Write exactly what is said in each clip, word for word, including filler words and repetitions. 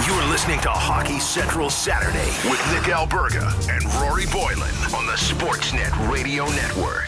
You're listening to Hockey Central Saturday with Nick Alberga and Rory Boylan on the Sportsnet Radio Network.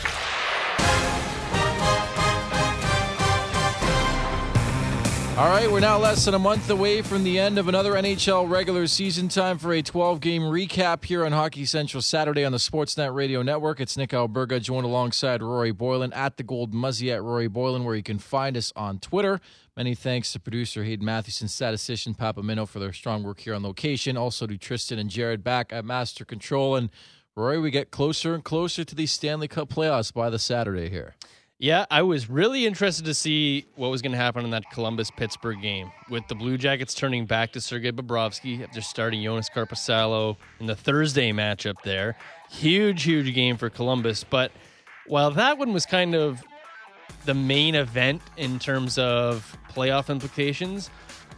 All right, we're now less than a month away from the end of another N H L regular season. Time for a twelve-game recap here on Hockey Central Saturday on the Sportsnet Radio Network. It's Nick Alberga, joined alongside Rory Boylan at the Gold Muzzy at Rory Boylan, where you can find us on Twitter. Many thanks to producer Hayden Mathewson, statistician Papa Mino for their strong work here on location. Also to Tristan and Jared back at Master Control. And Rory, we get closer and closer to these Stanley Cup playoffs by the Saturday here. Yeah, I was really interested to see what was going to happen in that Columbus-Pittsburgh game, with the Blue Jackets turning back to Sergei Bobrovsky after starting Jonas Korpisalo in the Thursday matchup there. Huge, huge game for Columbus. But while that one was kind of the main event in terms of playoff implications,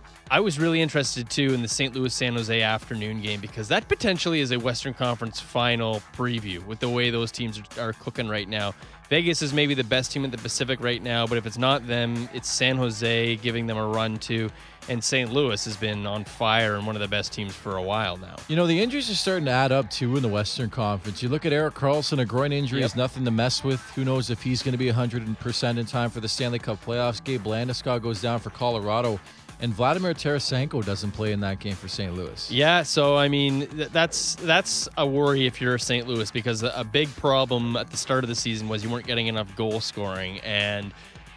I was really interested, too, in the Saint Louis-San Jose afternoon game, because that potentially is a Western Conference final preview with the way those teams are, are cooking right now. Vegas is maybe the best team in the Pacific right now, but if it's not them, it's San Jose giving them a run, too. And Saint Louis has been on fire and one of the best teams for a while now. You know, the injuries are starting to add up, too, in the Western Conference. You look at Erik Karlsson, a groin injury yep. is nothing to mess with. Who knows if he's going to be one hundred percent in time for the Stanley Cup playoffs. Gabe Landeskog goes down for Colorado. And Vladimir Tarasenko doesn't play in that game for Saint Louis. Yeah, so, I mean, th- that's that's a worry if you're Saint Louis, because a big problem at the start of the season was you weren't getting enough goal scoring. And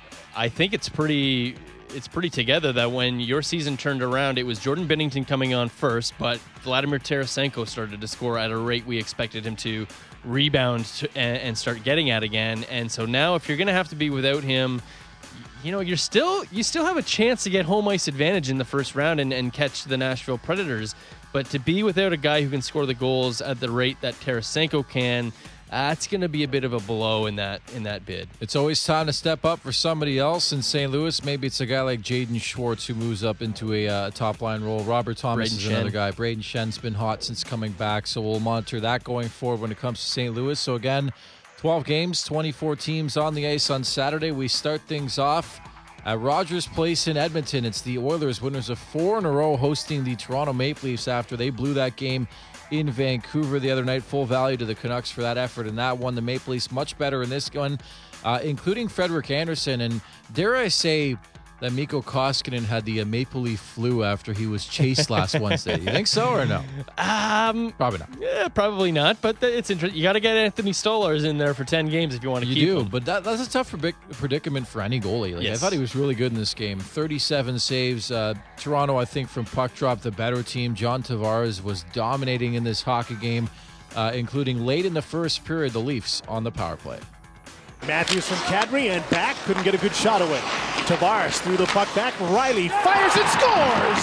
I think it's pretty it's pretty together that when your season turned around, it was Jordan Binnington coming on first, but Vladimir Tarasenko started to score at a rate we expected him to rebound to, and, and start getting at again. And so now if you're going to have to be without him, you know, you're still you still have a chance to get home ice advantage in the first round and, and catch the Nashville Predators. But to be without a guy who can score the goals at the rate that Tarasenko can, that's going to be a bit of a blow in that in that bid. It's always time to step up for somebody else in Saint Louis. Maybe it's a guy like Jaden Schwartz who moves up into a uh, top-line role. Robert Thomas Braden is Shen. another guy. Braden Shen's been hot since coming back, so we'll monitor that going forward when it comes to Saint Louis. So again, twelve games, twenty-four teams on the ice on Saturday. We start things off at Rogers Place in Edmonton. It's the Oilers, winners of four in a row, hosting the Toronto Maple Leafs after they blew that game in Vancouver the other night. Full value to the Canucks for that effort in that one. The Maple Leafs much better in this one, uh, including Frederik Andersen. And dare I say that Mikko Koskinen had the uh, Maple Leaf flu after he was chased last Wednesday. You think so or no? Um, Probably not. Yeah, probably not. But it's interesting. You got to get Anthony Stolarz in there for ten games if you want to you keep do, him. But that, that's a tough predic- predicament for any goalie. Like, Yes. I thought he was really good in this game. thirty-seven saves. Uh, Toronto, I think, from puck drop, the better team. John Tavares was dominating in this hockey game, uh, including late in the first period, the Leafs on the power play. Matthews from Kadri and back, couldn't get a good shot away. Tavares threw the puck back, Riley fires and scores!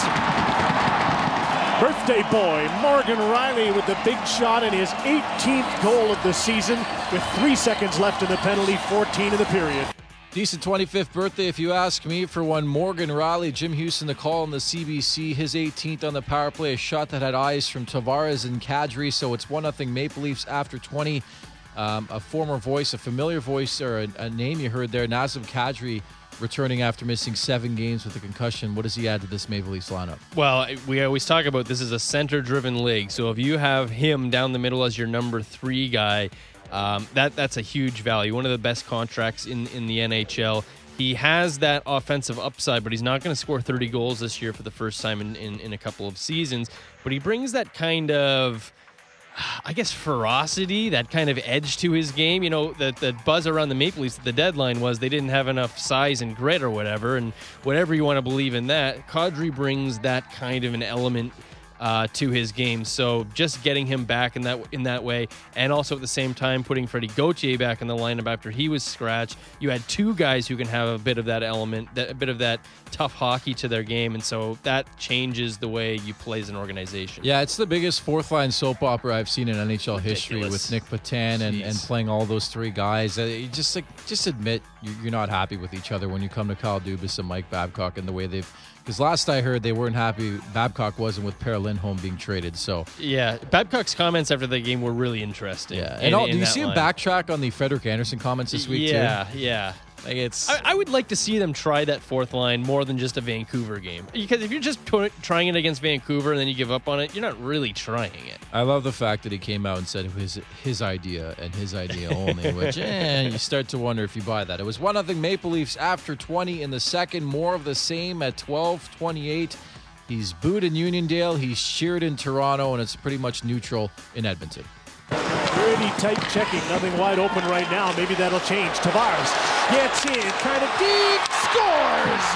Birthday boy Morgan Riley with the big shot and his eighteenth goal of the season with three seconds left in the penalty, fourteen in the period. Decent twenty-fifth birthday, if you ask me, for one Morgan Riley. Jim Houston, the call on the C B C, his eighteenth on the power play, a shot that had eyes from Tavares and Kadri, so it's one nothing Maple Leafs after twenty. Um, a former voice, a familiar voice, or a, a name you heard there, Nazem Kadri, returning after missing seven games with a concussion. What does he add to this Maple Leafs lineup? Well, we always talk about this is a center-driven league, so if you have him down the middle as your number three guy, um, that that's a huge value. One of the best contracts in, in the N H L. He has that offensive upside, but he's not going to score thirty goals this year for the first time in, in, in a couple of seasons. But he brings that kind of, I guess, ferocity, that kind of edge to his game. You know, the, the buzz around the Maple Leafs at the deadline was they didn't have enough size and grit or whatever, and whatever you want to believe in that, Kadri brings that kind of an element uh, to his game. So just getting him back in that in that way, and also at the same time putting Freddie Gauthier back in the lineup after he was scratched, you had two guys who can have a bit of that element, that, a bit of that tough hockey to their game, and so that changes the way you play as an organization. Yeah, it's the biggest fourth-line soap opera I've seen in N H L history, with Nick Patan and, and playing all those three guys. Uh, you just like just admit you're not happy with each other when you come to Kyle Dubas and Mike Babcock and the way they've Because last I heard, they weren't happy. Babcock wasn't with Per Lindholm being traded. So yeah, Babcock's comments after the game were really interesting. Yeah, in, and all, in do you that see him line. backtrack on the Frederik Andersen comments this week yeah, too? Yeah, yeah. Like it's. I, I would like to see them try that fourth line more than just a Vancouver game. Because if you're just put, trying it against Vancouver and then you give up on it, you're not really trying it. I love the fact that he came out and said it was his idea and his idea only, which eh, you start to wonder if you buy that. It was one nothing Maple Leafs after twenty in the second. More of the same at twelve twenty-eight. He's booed in Uniondale, he's cheered in Toronto, and it's pretty much neutral in Edmonton. Pretty tight checking. Nothing wide open right now. Maybe that'll change. Tavares gets in, kind of deep, scores!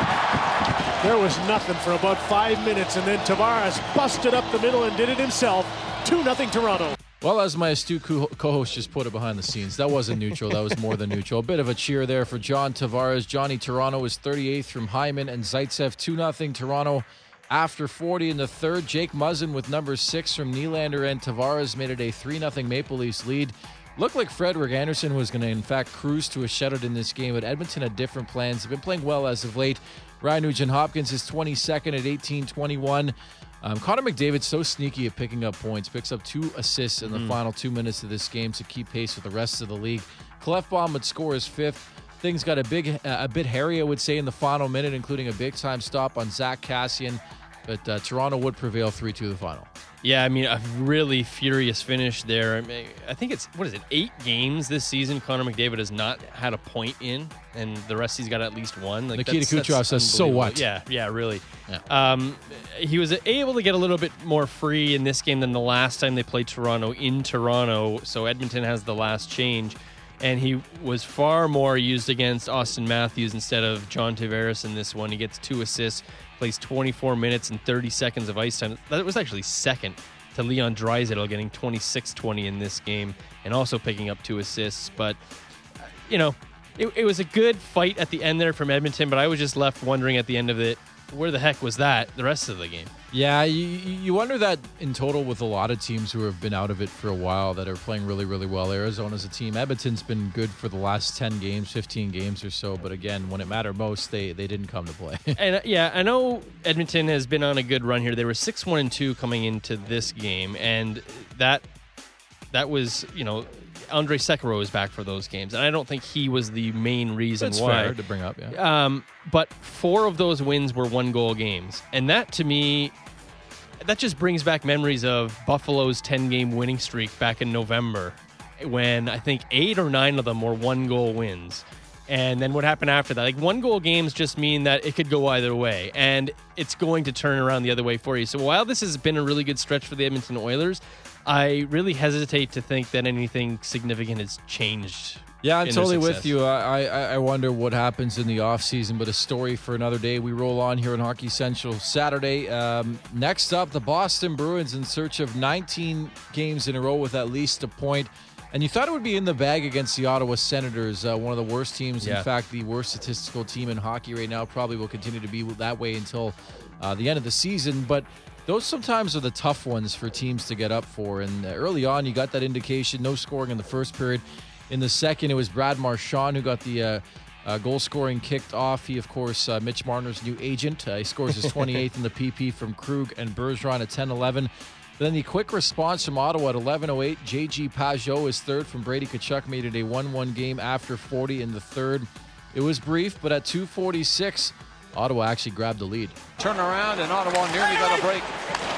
There was nothing for about five minutes, and then Tavares busted up the middle and did it himself. two nothing Toronto. Well, as my astute co- co-host just put it behind the scenes, that wasn't neutral. That was more than neutral. A bit of a cheer there for John Tavares. Johnny Toronto is thirty-eighth from Hyman and Zaitsev. two nothing Toronto after forty in the third. Jake Muzzin with number six from Nylander and Tavares made it a three nothing Maple Leafs lead. Looked like Frederik Andersen was going to, in fact, cruise to a shutout in this game, but Edmonton had different plans. They've been playing well as of late. Ryan Nugent-Hopkins is twenty-second at eighteen twenty-one. Um, Connor McDavid so sneaky at picking up points, picks up two assists in the mm. final two minutes of this game to keep pace with the rest of the league. Clefbaum would score his fifth. Things got a big, uh, a bit hairy, I would say, in the final minute, including a big-time stop on Zach Kassian. But uh, Toronto would prevail three two the final. Yeah, I mean, a really furious finish there. I mean, I think it's, what is it, eight games this season Connor McDavid has not had a point in, and the rest he's got at least one. Like, Nikita Kucherov says, so what? Yeah, yeah, really. Yeah. Um, he was able to get a little bit more free in this game than the last time they played Toronto in Toronto, so Edmonton has the last change. And he was far more used against Austin Matthews instead of John Tavares in this one. He gets two assists, plays twenty-four minutes and thirty seconds of ice time. That was actually second to Leon Draisaitl, getting twenty-six twenty in this game and also picking up two assists. But, you know, it, it was a good fight at the end there from Edmonton, but I was just left wondering at the end of it, where the heck was that the rest of the game? Yeah, you, you wonder that in total with a lot of teams who have been out of it for a while that are playing really, really well. Arizona's a team. Edmonton's been good for the last ten games, fifteen games or so. But again, when it mattered most, they, they didn't come to play. And uh, yeah, I know Edmonton has been on a good run here. They were six one and two coming into this game. And that that was, you know, Andrei Sekera is back for those games. And I don't think he was the main reason That's why. fair to bring up, yeah. Um, but four of those wins were one-goal games. And that, to me, that just brings back memories of Buffalo's ten-game winning streak back in November when I think eight or nine of them were one-goal wins. And then what happened after that? Like, one-goal games just mean that it could go either way, and it's going to turn around the other way for you. So while this has been a really good stretch for the Edmonton Oilers, I really hesitate to think that anything significant has changed. Yeah, I'm in totally their with success. you. I, I I wonder what happens in the offseason, but a story for another day. We roll on here on Hockey Central Saturday. Um, next up, the Boston Bruins in search of nineteen games in a row with at least a point. And you thought it would be in the bag against the Ottawa Senators, uh, one of the worst teams. Yeah. In fact, the worst statistical team in hockey right now. Probably will continue to be that way until uh, the end of the season. But those sometimes are the tough ones for teams to get up for. And early on, you got that indication. No scoring in the first period. In the second, it was Brad Marchand who got the uh, uh, goal scoring kicked off. He, of course, uh, Mitch Marner's new agent. Uh, he scores his twenty-eighth in the P P from Krug and Bergeron at ten eleven. Then the quick response from Ottawa at eleven oh eight. J G Pajot is third from Brady Tkachuk, made it a one one game after forty in the third. It was brief, but at two forty-six, Ottawa actually grabbed the lead. Turn around, and Ottawa nearly got a break.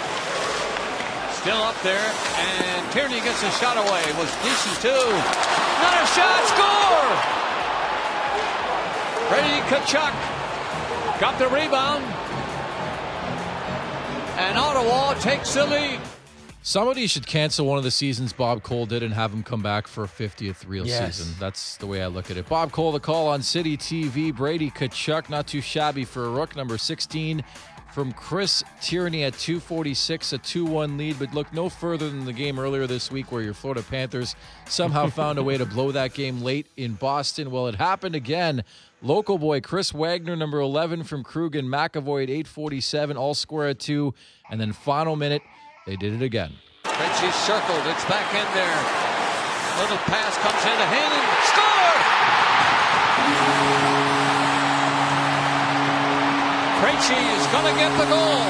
Still up there, and Tierney gets a shot away. It was decent, too. Another shot, score! Brady Tkachuk got the rebound, and Ottawa takes the lead. Somebody should cancel one of the seasons Bob Cole did and have him come back for a fiftieth real Yes. season. That's the way I look at it. Bob Cole, the call on City T V. Brady Tkachuk, not too shabby for a rook. Number sixteen from Chris Tierney at two forty-six, a two one lead. But look no further than the game earlier this week where your Florida Panthers somehow found a way to blow that game late in Boston. Well, it happened again. Local boy Chris Wagner, number eleven from Krug and McAvoy at eight forty-seven, all score at two. And then final minute, they did it again. Frenchie's circled. It's back in there. Little pass comes into Hannon. Score! Krejci is going to get the goal.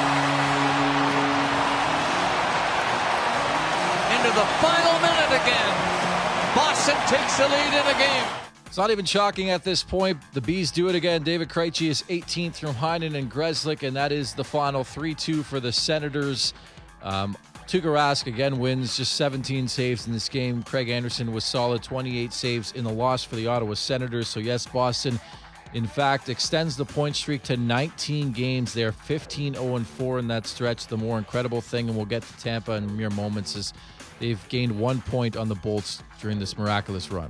Into the final minute again. Boston takes the lead in the game. It's not even shocking at this point. The Bees do it again. David Krejci is eighteenth from Heinen and Grzelcyk, and that is the final three two for the Senators. Um, Tuukka Rask again wins, just seventeen saves in this game. Craig Anderson was solid, twenty-eight saves in the loss for the Ottawa Senators. So yes, Boston, in fact, extends the point streak to nineteen games. They're fifteen oh four in that stretch. The more incredible thing, and we'll get to Tampa in mere moments, is they've gained one point on the Bolts during this miraculous run.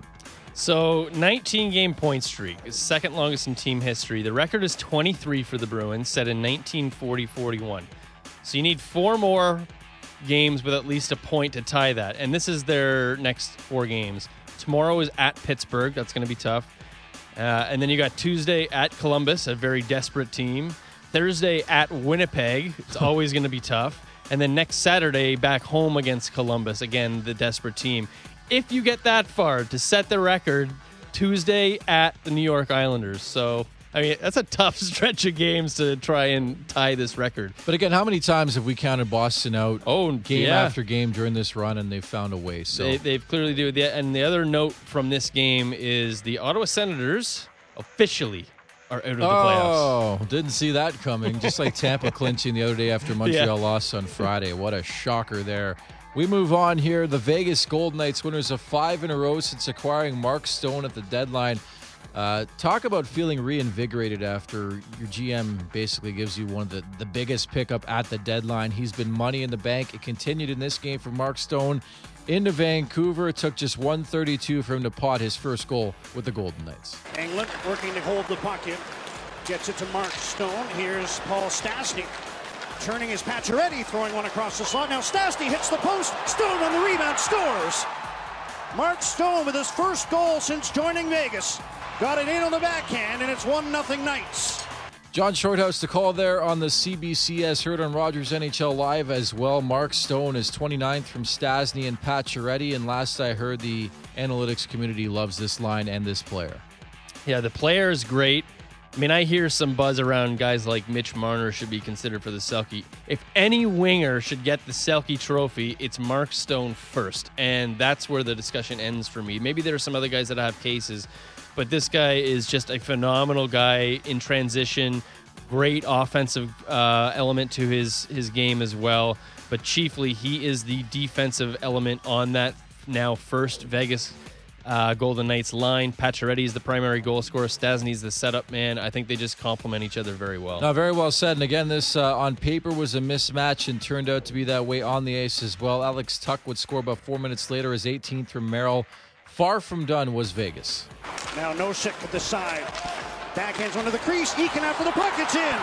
So, nineteen-game point streak is second longest in team history. The record is twenty-three for the Bruins, set in nineteen forty forty-one. So you need four more games with at least a point to tie that. And this is their next four games. Tomorrow is at Pittsburgh. That's going to be tough. Uh, and then you got Tuesday at Columbus, a very desperate team. Thursday at Winnipeg. It's always going to be tough. And then next Saturday, back home against Columbus. Again, the desperate team. If you get that far to set the record, Tuesday at the New York Islanders. So, I mean, that's a tough stretch of games to try and tie this record. But again, how many times have we counted Boston out oh, game yeah. after game during this run, and they've found a way? So they, they've clearly do. And the other note from this game is the Ottawa Senators officially are out of the playoffs. Oh, didn't see that coming. Just like Tampa clinching the other day after Montreal yeah. lost on Friday. What a shocker there. We move on here. The Vegas Golden Knights, winners of five in a row since acquiring Mark Stone at the deadline. Uh, talk about feeling reinvigorated after your G M basically gives you one of the, the biggest pickup at the deadline. He's been money in the bank. It continued in this game for Mark Stone into Vancouver. It took just one thirty-two for him to pot his first goal with the Golden Knights. Englund working to hold the puck in. Gets it to Mark Stone. Here's Paul Stastny. Turning his Pacioretty, throwing one across the slot. Now Stastny hits the post. Stone on the rebound, scores. Mark Stone with his first goal since joining Vegas. Got it in on the backhand, and it's one nothing Knights. John Shorthouse to call there on the C B C, as heard on Rogers N H L Live as well. Mark Stone is twenty-ninth from Stastny and Pacioretty, and last I heard, the analytics community loves this line and this player. Yeah, the player is great. I mean, I hear some buzz around guys like Mitch Marner should be considered for the Selke. If any winger should get the Selke trophy, it's Mark Stone first. And that's where the discussion ends for me. Maybe there are some other guys that have cases, but this guy is just a phenomenal guy in transition. Great offensive uh, element to his, his game as well. But chiefly, he is the defensive element on that now first Vegas Uh, Golden Knights line. Pacioretty is the primary goal scorer. Stastny's the setup man. I think they just complement each other very well. No, very well said. And again, this uh, on paper was a mismatch and turned out to be that way on the ice as well. Alex Tuch would score about four minutes later, his eighteenth from Merrill. Far from done was Vegas. Now Nosek at the side. Backhands one to the crease. Eakin after the puck. It's in.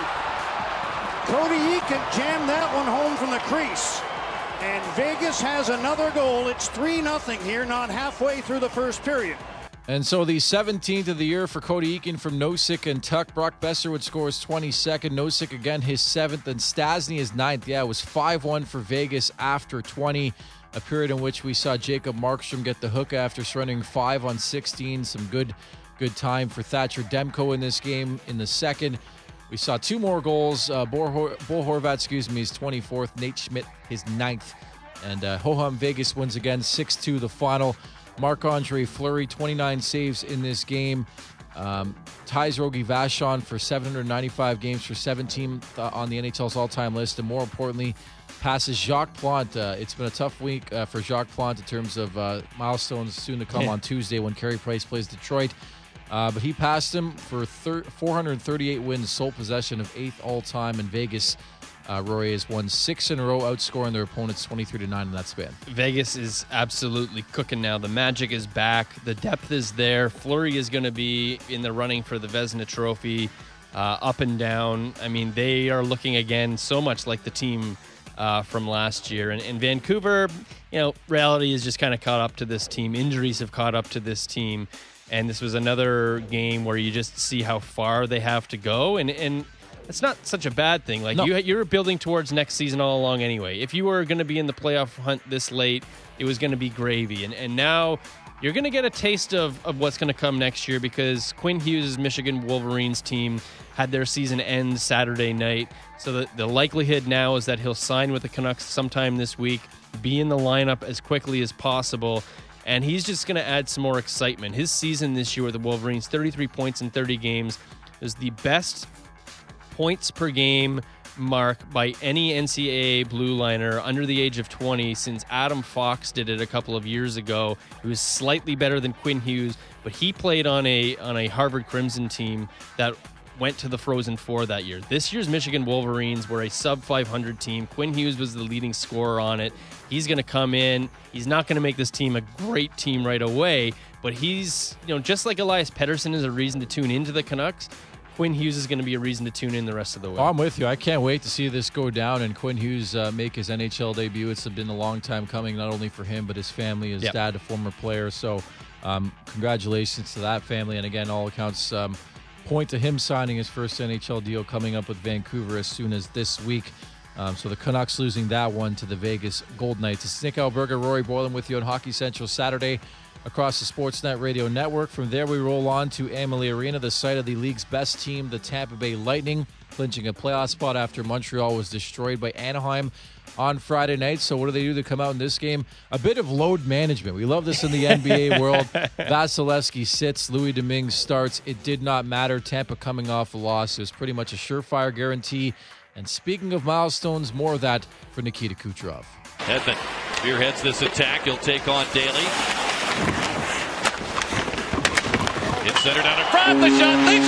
Cody Eakin jammed that one home from the crease. And Vegas has another goal. It's three nothing here, not halfway through the first period. And so the seventeenth of the year for Cody Eakin from Nosek and Tuch. Brock Besser would score his twenty-second. Nosek again his seventh, and Stastny his ninth. Yeah, it was five one for Vegas after twenty. A period in which we saw Jacob Markstrom get the hook after surrendering five on sixteen. Some good, good time for Thatcher Demko in this game in the second. We saw two more goals. Uh, Bo, Hor- Bo Horvat, excuse me, his twenty-fourth. Nate Schmidt, his ninth. And uh, Ho-Hum Vegas wins again, six two the final. Marc-Andre Fleury, twenty-nine saves in this game. Um, ties Rogie Vachon for seven hundred ninety-five games for seventeenth uh, on the N H L's all-time list. And more importantly, passes Jacques Plante. Uh, it's been a tough week uh, for Jacques Plante in terms of uh, milestones soon to come on Tuesday when Carey Price plays Detroit. Uh, but he passed him for thir- four hundred thirty-eight wins, sole possession of eighth all-time in Vegas. Uh, Rory has won six in a row, outscoring their opponents twenty-three to nine in that span. Vegas is absolutely cooking now. The magic is back. The depth is there. Fleury is going to be in the running for the Vezina Trophy, uh, up and down. I mean, they are looking again so much like the team uh, from last year. And, and Vancouver, you know, reality is just kind of caught up to this team. Injuries have caught up to this team. And this was another game where you just see how far they have to go. And and it's not such a bad thing. Like, no. you, you're building towards next season all along anyway. If you were going to be in the playoff hunt this late, it was going to be gravy. And and now you're going to get a taste of, of what's going to come next year because Quinn Hughes' Michigan Wolverines team had their season end Saturday night. So the, the likelihood now is that he'll sign with the Canucks sometime this week, be in the lineup as quickly as possible, and he's just going to add some more excitement. His season this year with the Wolverines, thirty-three points in thirty games, is the best points per game mark by any N C double A blue liner under the age of twenty since Adam Fox did it a couple of years ago. He was slightly better than Quinn Hughes, but he played on a on a Harvard Crimson team that went to the Frozen Four that year. This year's Michigan Wolverines were a sub five hundred team. Quinn Hughes was the leading scorer on it. He's going to come in. He's not going to make this team a great team right away, but he's, you know, just like Elias Pettersson is a reason to tune into the Canucks, Quinn Hughes is going to be a reason to tune in the rest of the way. Oh, I'm with you. I can't wait to see this go down and Quinn Hughes uh, make his N H L debut. It's been a long time coming, not only for him, but his family, his yep. dad, a former player. So um, congratulations to that family. And again, all accounts um, point to him signing his first N H L deal coming up with Vancouver as soon as this week. Um, so the Canucks losing that one to the Vegas Golden Knights. It's Nick Alberga, Rory Boylan with you on Hockey Central Saturday across the Sportsnet Radio Network. From there, we roll on to Amalie Arena, the site of the league's best team, the Tampa Bay Lightning, clinching a playoff spot after Montreal was destroyed by Anaheim on Friday night. So what do they do to come out in this game? A bit of load management. We love this in the N B A world. Vasilevsky sits, Louis Domingue starts. It did not matter. Tampa coming off a loss. It was pretty much a surefire guarantee. And speaking of milestones, more of that for Nikita Kucherov. Hedman spearheads this attack. He'll take on Daly. It's centered out in front. The shot. They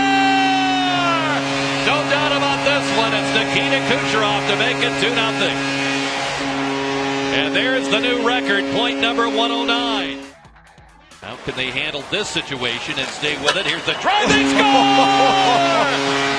score! No doubt about this one. It's Nikita Kucherov to make it two nothing. And there's the new record, point number one oh nine. How can they handle this situation and stay with it? Here's the drive. They score!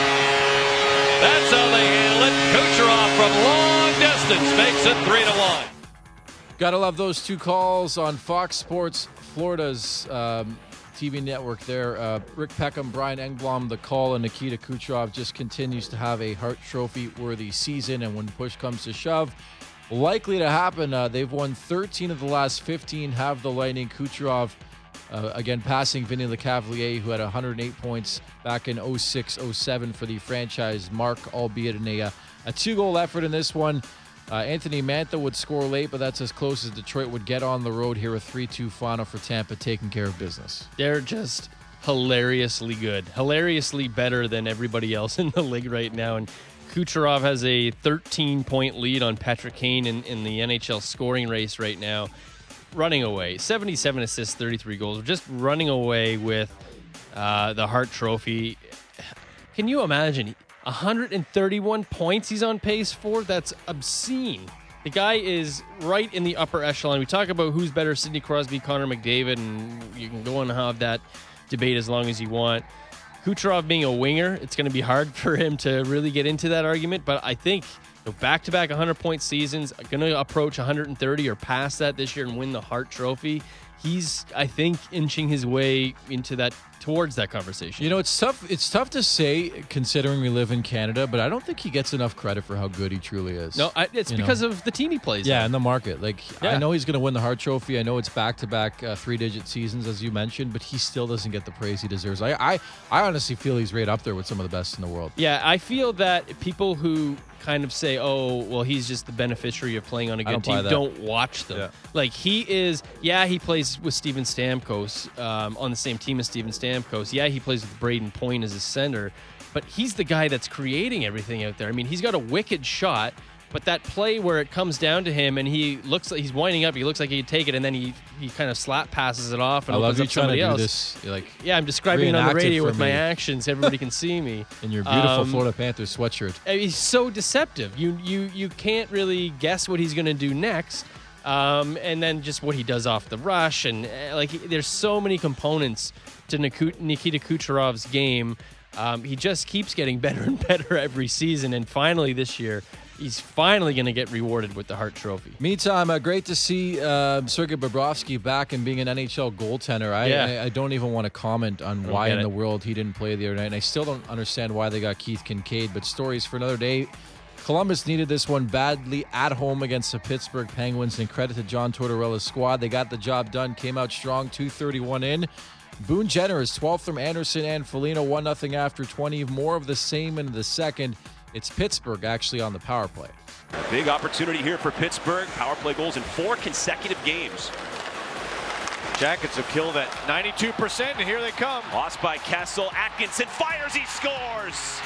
That's how they handle it. Kucherov from long distance makes it three to one. Gotta love those two calls on Fox Sports Florida's um, T V network there. Uh, Rick Peckham, Brian Engblom, the call, and Nikita Kucherov just continues to have a Hart Trophy-worthy season. And when push comes to shove, likely to happen. Uh, they've won thirteen of the last fifteen. Have the Lightning. Kucherov Uh, again, passing Vinny Lecavalier, who had one hundred eight points back in oh six oh seven for the franchise mark, albeit in a, a two-goal effort in this one. Uh, Anthony Mantha would score late, but that's as close as Detroit would get on the road here. A three two final for Tampa, taking care of business. They're just hilariously good, hilariously better than everybody else in the league right now. And Kucherov has a thirteen-point lead on Patrick Kane in, in the N H L scoring race right now. Running away, seventy-seven assists, thirty-three goals, just running away with uh, the Hart Trophy. Can you imagine one hundred thirty-one points he's on pace for? That's obscene. The guy is right in the upper echelon. We talk about who's better, Sidney Crosby, Connor McDavid, and you can go and have that debate as long as you want. Kucherov being a winger, it's going to be hard for him to really get into that argument, but I think you know, back-to-back one hundred-point seasons, going to approach one hundred thirty or past that this year and win the Hart Trophy. He's, I think, inching his way into that, towards that conversation. You know, it's tough. It's tough to say considering we live in Canada, but I don't think he gets enough credit for how good he truly is. No, I, it's you because know? of the team he plays. Yeah, in. in the market. Like Yeah. I know he's going to win the Hart Trophy. I know it's back-to-back uh, three-digit seasons, as you mentioned, but he still doesn't get the praise he deserves. I, I, I honestly feel he's right up there with some of the best in the world. Yeah, I feel that people who kind of say, oh, well, he's just the beneficiary of playing on a I good don't buy team, that. don't watch them. Yeah. Like, he is, yeah, he plays with Steven Stamkos um, on the same team as Steven Stamkos. Yeah, he plays with Braden Point as a center, but he's the guy that's creating everything out there. I mean, he's got a wicked shot, but that play where it comes down to him and he looks like he's winding up, he looks like he'd take it, and then he, he kind of slap passes it off and I love opens you up trying to somebody do else. this. Like, Yeah, I'm describing it on the reenact it radio for with my me. actions. Everybody can see me. in your beautiful Um, Florida Panthers sweatshirt. I mean, he's so deceptive. You you you can't really guess what he's going to do next, um, and then just what he does off the rush, and uh, like he, there's so many components to Niku- Nikita Kucherov's game. Um, he just keeps getting better and better every season, and finally this year, he's finally going to get rewarded with the Hart Trophy. Meantime, uh, great to see uh, Sergei Bobrovsky back and being an N H L goaltender. I, Yeah. I, I don't even want to comment on don't why get in it. the world he didn't play the other night, and I still don't understand why they got Keith Kincaid, but stories for another day. Columbus needed this one badly at home against the Pittsburgh Penguins, and credit to John Tortorella's squad. They got the job done, came out strong, two thirty-one in. Boone Jenner is twelfth from Anderson and Foligno, one nothing after twenty. More of the same in the second. It's Pittsburgh actually on the power play. Big opportunity here for Pittsburgh. Power play goals in four consecutive games. Jackets have killed at ninety-two percent, and here they come. Lost by Kessel. Atkinson fires, he scores!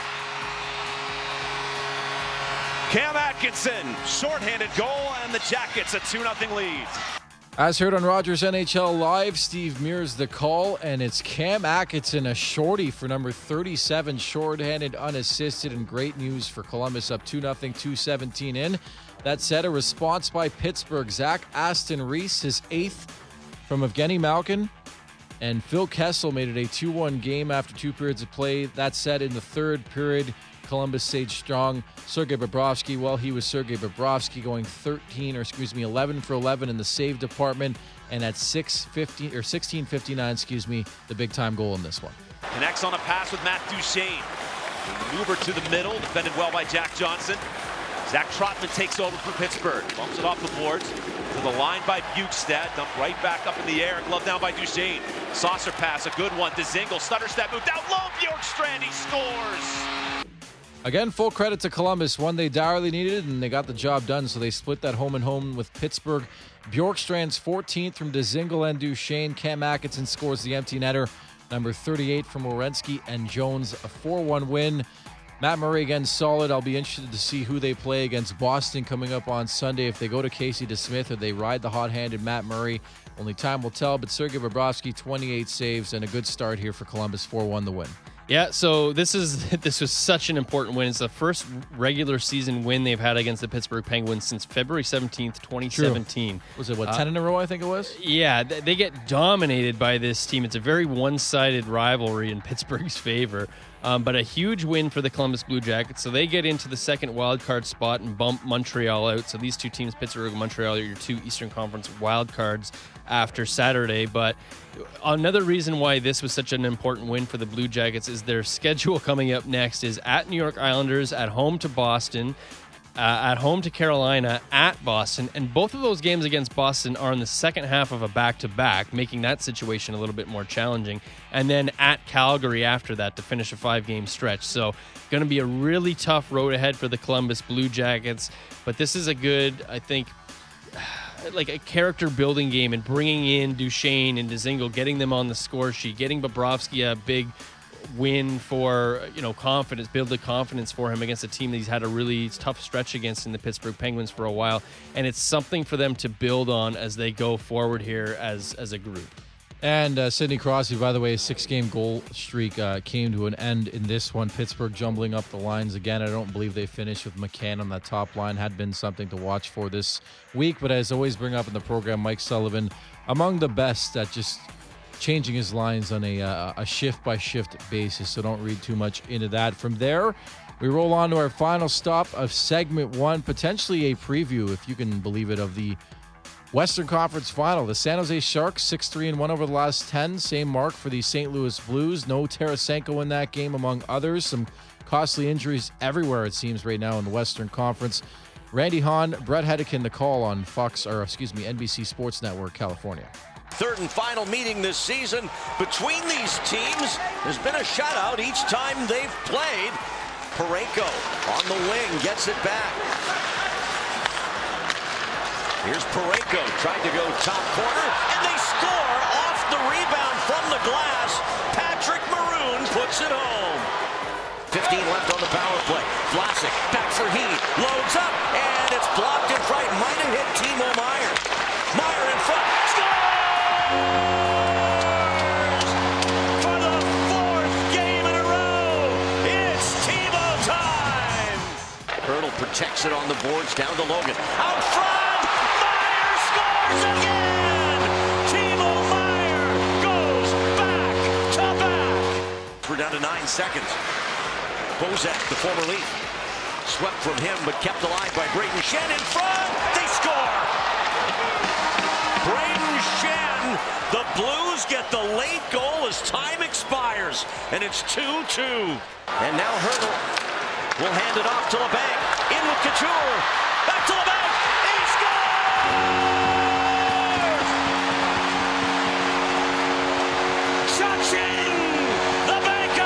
Cam Atkinson, shorthanded goal, and the Jackets a two nothing lead. As heard on Rogers N H L Live, Steve Mears the call, and it's Cam Atkinson, a shorty for number thirty-seven, shorthanded, unassisted, and great news for Columbus, up two nothing, two seventeen in. That said, a response by Pittsburgh. Zach Aston Reese, his eighth from Evgeny Malkin, and Phil Kessel made it a two one game after two periods of play. That said, in the third period, Columbus stayed strong. Sergei Bobrovsky, well, he was Sergei Bobrovsky, going thirteen, or excuse me, eleven for eleven in the save department, and at six fifteen or sixteen fifty-nine, excuse me, the big time goal in this one. Connects on a pass with Matt Duchene. Maneuver to the middle, defended well by Jack Johnson. Zach Trotman takes over for Pittsburgh. Bumps it off the boards. To the line by Bukestad. Dumped right back up in the air. Glove down by Duchene. Saucer pass, a good one to Zingle. Stutter step move down low. Bjorkstrand, he scores. Again, full credit to Columbus. One they direly needed, and they got the job done, so they split that home and home with Pittsburgh. Bjorkstrand's fourteenth from DeZingle and Duchene. Cam Atkinson scores the empty netter. Number thirty-eight from Werenski and Jones, a four one win. Matt Murray again solid. I'll be interested to see who they play against Boston coming up on Sunday. If they go to Casey DeSmith or they ride the hot-handed Matt Murray, only time will tell. But Sergei Bobrovsky, twenty-eight saves, and a good start here for Columbus, four one the win. Yeah, so this is this was such an important win. It's the first regular season win they've had against the Pittsburgh Penguins since February seventeenth, twenty seventeen. True. Was it, what, ten uh, in a row, I think it was? Yeah, they get dominated by this team. It's a very one-sided rivalry in Pittsburgh's favor. Um, but a huge win for the Columbus Blue Jackets. So they get into the second wild card spot and bump Montreal out. So these two teams, Pittsburgh and Montreal, are your two Eastern Conference wild cards after Saturday. But another reason why this was such an important win for the Blue Jackets is their schedule coming up next is at New York Islanders, at home to Boston, uh, at home to Carolina, at Boston. And both of those games against Boston are in the second half of a back-to-back, making that situation a little bit more challenging. And then at Calgary after that to finish a five-game stretch. So going to be a really tough road ahead for the Columbus Blue Jackets. But this is a good, I think, like a character-building game, and bringing in Duchene and DeZingle, getting them on the score sheet, getting Bobrovsky a big win for, you know, confidence, build the confidence for him against a team that he's had a really tough stretch against in the Pittsburgh Penguins for a while. And it's something for them to build on as they go forward here as as a group. And uh, Sidney Crosby, by the way, a six-game goal streak uh, came to an end in this one. Pittsburgh jumbling up the lines again. I don't believe they finished with McCann on that top line. Had been something to watch for this week. But as always bring up in the program, Mike Sullivan, among the best at just changing his lines on a, uh, a shift-by-shift basis. So don't read too much into that. From there, we roll on to our final stop of segment one, potentially a preview, if you can believe it, of the Western Conference Final. The San Jose Sharks, six three and one over the last ten. Same mark for the Saint Louis Blues. No Tarasenko in that game, among others. Some costly injuries everywhere, it seems, right now in the Western Conference. Randy Hahn, Brett Hedican, the call on Fox, or excuse me, N B C Sports Network, California. Third and final meeting this season between these teams. There's been a shutout each time they've played. Parayko on the wing, gets it back. Here's Parayko, tried to go top corner, and they score off the rebound from the glass. Patrick Maroon puts it home. fifteen left on the power play. Vlasic back for Heat, loads up, and it's blocked in front. Might have hit Timo Meier. Meier in front, scores! For the fourth game in a row, it's Timo time! Hurdle protects it on the boards, down to Logan. Out front! Again! Timo Meier goes back to back. We're down to nine seconds. Bozak, the former Leaf, swept from him but kept alive by Brayden Schenn in front. They score! Brayden Schenn, the Blues get the late goal as time expires, and it's two two. And now Hurdle will hand it off to LeBanc. In with Couture. Back to LeBanc. He scores! Shot-ching! The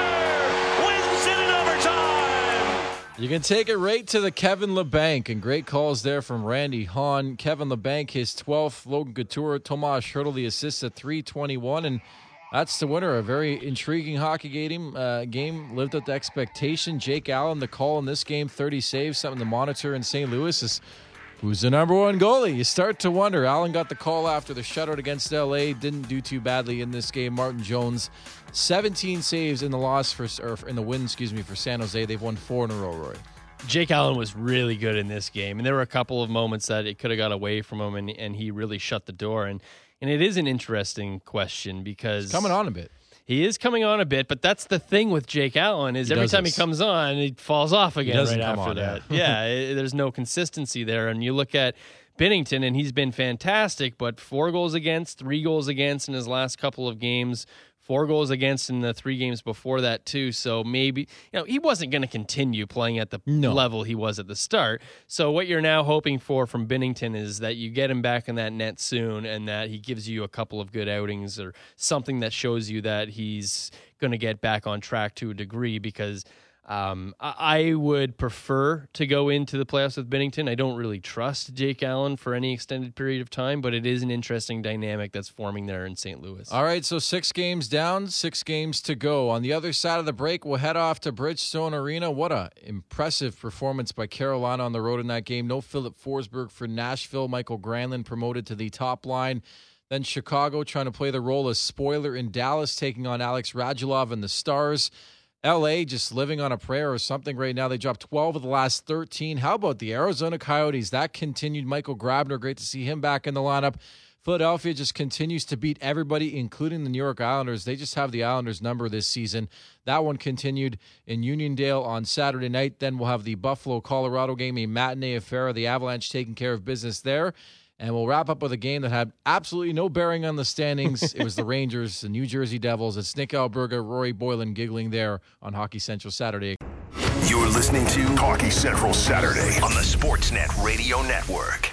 Banker wins it in overtime! You can take it right to the Kevin LeBanc, and great calls there from Randy Hahn. Kevin LeBanc, his twelfth. Logan Couture, Tomas Hertl, the assist at three twenty-one, and that's the winner. A very intriguing hockey game. Uh, game lived up to expectation. Jake Allen, the call in this game, thirty saves, something to monitor in Saint Louis. Is who's the number one goalie? You start to wonder. Allen got the call after the shutout against L A. Didn't do too badly in this game. Martin Jones, seventeen saves in the loss for or in the win, excuse me, for San Jose. They've won four in a row, Roy. Jake Allen was really good in this game, and there were a couple of moments that it could have got away from him, and, and he really shut the door. And and it is an interesting question because He's coming on a bit. He is coming on a bit, but that's the thing with Jake Allen is He every does time this. he comes on, he falls off again doesn't right come after on, that. yeah. yeah, it- there's no consistency there. And you look at Binnington, and he's been fantastic, but four goals against, three goals against in his last couple of games, four goals against in the three games before that too. So maybe, you know, he wasn't going to continue playing at the No. level he was at the start. So what you're now hoping for from Binnington is that you get him back in that net soon, and that he gives you a couple of good outings or something that shows you that he's going to get back on track to a degree, because Um, I I would prefer to go into the playoffs with Binnington. I don't really trust Jake Allen for any extended period of time, but it is an interesting dynamic that's forming there in Saint Louis. All right, so six games down, six games to go. On the other side of the break, we'll head off to Bridgestone Arena. What a impressive performance by Carolina on the road in that game. No Philip Forsberg for Nashville. Michael Granlund promoted to the top line. Then Chicago trying to play the role as spoiler in Dallas, taking on Alex Radulov and the Stars. L A just living on a prayer or something right now. They dropped twelve of the last thirteen. How about the Arizona Coyotes? That continued. Michael Grabner, great to see him back in the lineup. Philadelphia just continues to beat everybody, including the New York Islanders. They just have the Islanders' number this season. That one continued in Uniondale on Saturday night. Then we'll have the Buffalo-Colorado game, a matinee affair. The Avalanche taking care of business there. And we'll wrap up with a game that had absolutely no bearing on the standings. It was the Rangers, the New Jersey Devils. It's Nick Alberga, Rory Boylan giggling there on Hockey Central Saturday. You're listening to Hockey Central Saturday on the Sportsnet Radio Network.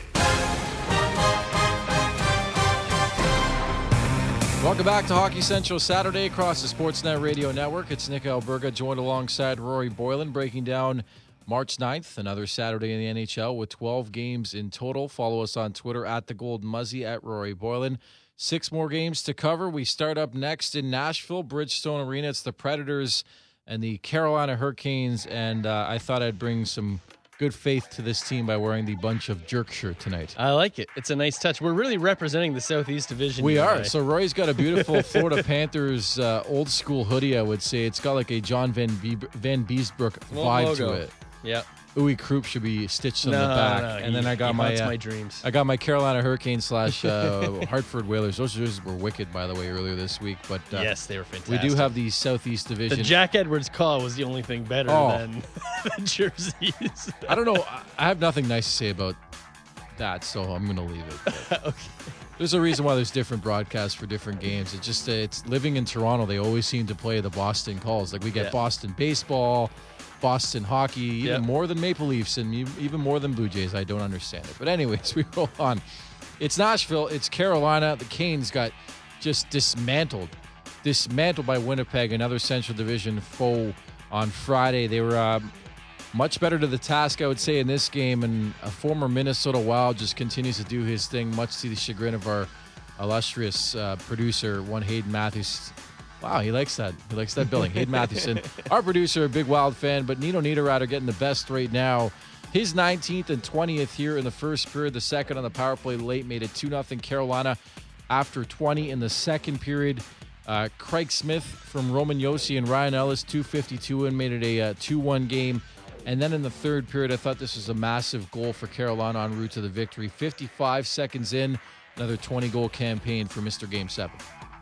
Welcome back to Hockey Central Saturday across the Sportsnet Radio Network. It's Nick Alberga joined alongside Rory Boylan breaking down March ninth, another Saturday in the N H L with twelve games in total. Follow us on Twitter at The Gold Muzzy, at Rory Boylan. Six more games to cover. We start up next in Nashville, Bridgestone Arena. It's the Predators and the Carolina Hurricanes, and uh, I thought I'd bring some good faith to this team by wearing the bunch of jerk shirt tonight. I like it. It's a nice touch. We're really representing the Southeast Division. We here are. today. So Roy's got a beautiful Florida Panthers uh, old school hoodie, I would say. It's got like a John Van, Be- Van Beesbrook Little vibe logo. to it. Yeah. Uwe Krupp should be stitched on No, the back. no, and he- then I got he my, haunts uh, my dreams. I got my Carolina Hurricanes slash uh, Hartford Whalers. Those jerseys were wicked, by the way, earlier this week. But uh, Yes, they were fantastic. we do have the Southeast Division. The Jack Edwards call was the only thing better Oh. than the jerseys. I don't know. I- I have nothing nice to say about that, so I'm going to leave it. But Okay. there's a reason why there's different broadcasts for different games. It's just uh, it's living in Toronto. They always seem to play the Boston calls. Like we get Yeah. Boston baseball, Boston hockey, even Yep. more than Maple Leafs and e- even more than Blue Jays. I don't understand it. But anyways, we roll on. It's Nashville. It's Carolina. The Canes got just dismantled. Dismantled by Winnipeg, another Central Division foe on Friday. They were uh, much better to the task, I would say, in this game. And a former Minnesota Wild just continues to do his thing, much to the chagrin of our illustrious uh, producer, one Hayden Matthews. Wow, he likes that. He likes that billing. Hayden Mathewson, our producer, a big Wild fan, but Nino Niederreiter getting the best right now. His nineteenth and twentieth here in the first period. The second on the power play late made it two nothing Carolina after twenty in the second period. Uh, Craig Smith from Roman Josi and Ryan Ellis, two fifty-two in, made it a uh, two one game. And then in the third period, I thought this was a massive goal for Carolina en route to the victory. fifty-five seconds in, another twenty-goal campaign for Mister Game seven.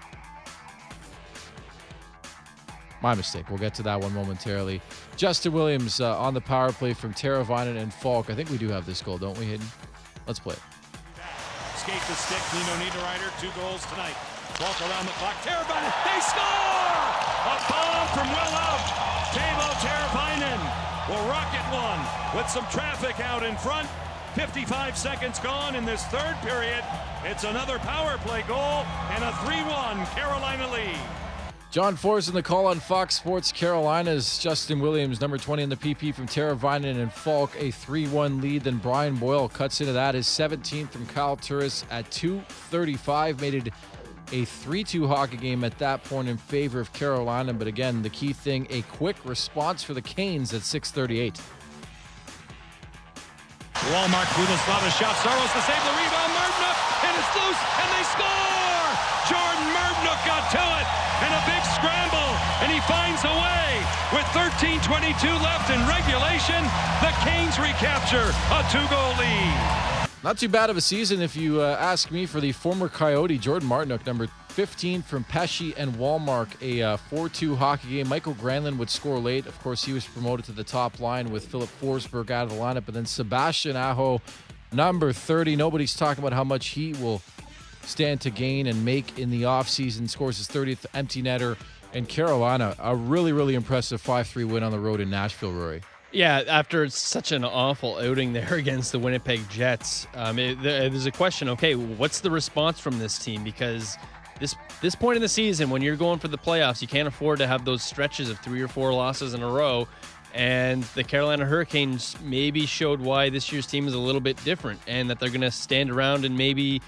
My mistake. We'll get to that one momentarily. Justin Williams uh, on the power play from Teravainen and Falk. I think we do have this goal, don't we, Hayden? Let's play it. Skate the stick, Nino Niederreiter, two goals tonight. Falk around the clock, Teravainen, they score! A bomb from well out. Teuvo Teravainen will rocket one with some traffic out in front. fifty-five seconds gone in this third period. It's another power play goal and a three one Carolina lead. John Forson, the call on Fox Sports Carolina's Justin Williams, number twenty in the P P from Teravainen and Falk, a three one lead. Then Brian Boyle cuts into that, his seventeenth from Kyle Turris at two thirty-five, made it a three two hockey game at that point in favor of Carolina. But again, the key thing, a quick response for the Canes at six thirty-eight. Walmart through the slot, a shot. Saros to save the rebound. Murdnook, and it's loose, and they score! Jordan Murdnook got to it, and a big scramble, and he finds a way. With thirteen twenty-two left in regulation, the Canes recapture a two-goal lead. Not too bad of a season if you uh, ask me for the former Coyote, Jordan Martinook, number fifteen from Pesce and Walmart, a uh, four two hockey game. Michael Granlund would score late. Of course, he was promoted to the top line with Philip Forsberg out of the lineup. And then Sebastian Aho, number thirty. Nobody's talking about how much he will stand to gain and make in the offseason. Scores his thirtieth empty netter. And Carolina, a really, really impressive five three win on the road in Nashville, Rory. Yeah, after such an awful outing there against the Winnipeg Jets, um, it, there's a question, okay, what's the response from this team? Because this this point in the season, when you're going for the playoffs, you can't afford to have those stretches of three or four losses in a row. And the Carolina Hurricanes maybe showed why this year's team is a little bit different and that they're going to stand around and maybe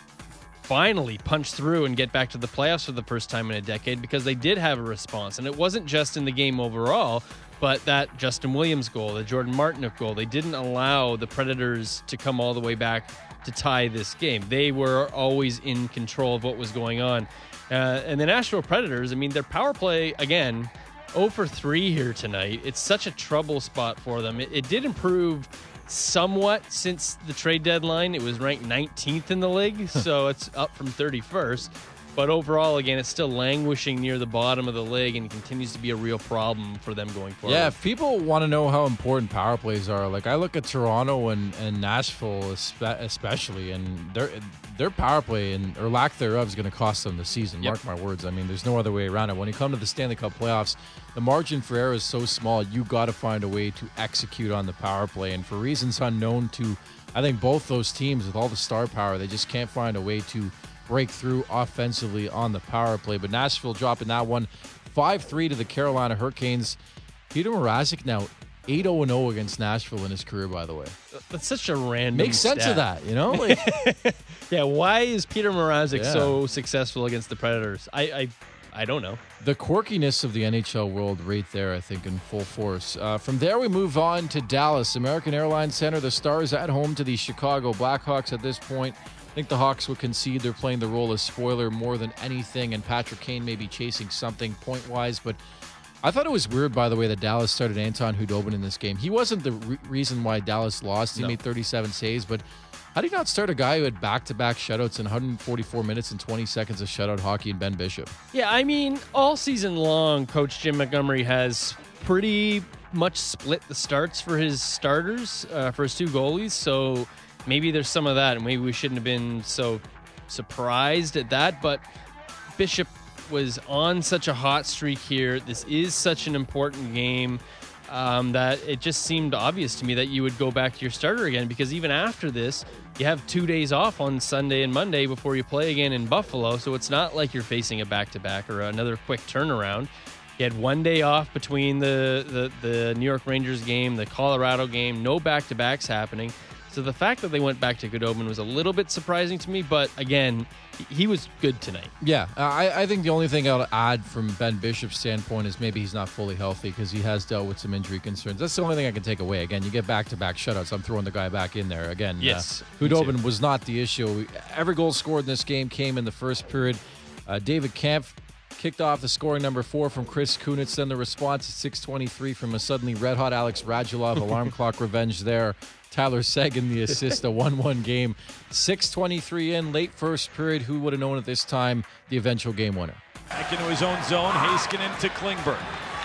finally punch through and get back to the playoffs for the first time in a decade, because they did have a response. And it wasn't just in the game overall, but that Justin Williams goal, the Jordan Martinook goal, they didn't allow the Predators to come all the way back to tie this game. They were always in control of what was going on. Uh, and the Nashville Predators, I mean, their power play, again, oh for three here tonight. It's such a trouble spot for them. It, it did improve somewhat since the trade deadline. It was ranked nineteenth in the league, so it's up from thirty-first. But overall, again, it's still languishing near the bottom of the league and continues to be a real problem for them going forward. Yeah, if people want to know how important power plays are, like I look at Toronto and, and Nashville especially, and their their power play and or lack thereof is going to cost them the season. Yep. Mark my words. I mean, there's no other way around it. When you come to the Stanley Cup playoffs, the margin for error is so small, you got to find a way to execute on the power play. And for reasons unknown to, I think, both those teams with all the star power, they just can't find a way to break through offensively on the power play. But Nashville dropping that one five three to the Carolina Hurricanes. Peter Mrazek now eight oh oh against Nashville in his career, by the way. That's such a random Makes sense stat. of that, you know? Like, yeah, why is Peter Mrazek Yeah. so successful against the Predators? I, I I don't know. the quirkiness of the N H L world right there, I think, in full force. Uh, from there, we move on to Dallas. American Airlines Center, the Stars at home to the Chicago Blackhawks at this point. I think the Hawks would concede they're playing the role of spoiler more than anything, and Patrick Kane may be chasing something point-wise. But I thought it was weird, by the way, that Dallas started Anton Khudobin in this game. He wasn't the re- reason why Dallas lost. He No. made thirty-seven saves, but how do you not start a guy who had back-to-back shutouts in one hundred forty-four minutes and twenty seconds of shutout hockey in Ben Bishop? Yeah, I mean, all season long, Coach Jim Montgomery has pretty much split the starts for his starters, uh, for his two goalies, so maybe there's some of that, and maybe we shouldn't have been so surprised at that, but Bishop was on such a hot streak here. This is such an important game um, that it just seemed obvious to me that you would go back to your starter again, because even after this, you have two days off on Sunday and Monday before you play again in Buffalo, so it's not like you're facing a back-to-back or another quick turnaround. You had one day off between the, the, the New York Rangers game, the Colorado game, no back-to-backs happening. So the fact that they went back to Khudobin was a little bit surprising to me, but again, he was good tonight. Yeah, I, I think the only thing I'll add from Ben Bishop's standpoint is maybe he's not fully healthy because he has dealt with some injury concerns. That's the only thing I can take away. Again, you get back-to-back shutouts. I'm throwing the guy back in there. Again, Yes, uh, Khudobin was not the issue. Every goal scored in this game came in the first period. Uh, David Kampf kicked off the scoring number four from Chris Kunitz. Then the response at six twenty-three from a suddenly red-hot Alex Radulov. Alarm clock revenge there. Tyler Seguin, the assist, a one one game. six twenty-three in, late first period. Who would have known at this time the eventual game winner? Back into his own zone, Heiskanen to Klingberg.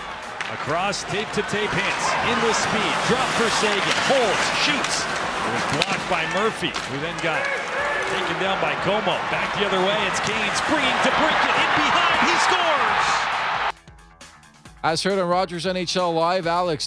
Across, tape-to-tape hits, in with speed, drop for Seguin, holds, shoots. It was blocked by Murphy, who then got taken down by Como. Back the other way, it's Kane springing to break it in behind, he scores! As heard on Rogers N H L Live, Alex DeBrincat